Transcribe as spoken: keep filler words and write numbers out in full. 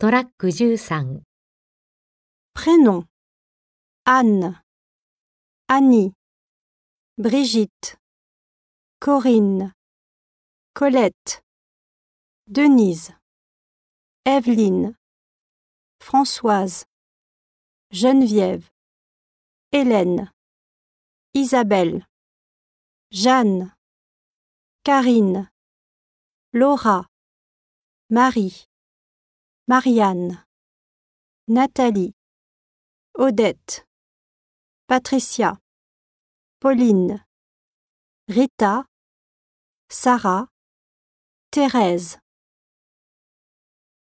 トラックじゅうさん。 Prénom Anne, Annie, Brigitte, Corinne, Colette, Denise, Evelyne, Françoise, Geneviève, Hélène, Isabelle, Jeanne, Karine, Laura, Marie, Marianne, Nathalie, Odette, Patricia, Pauline, Rita, Sarah, Thérèse.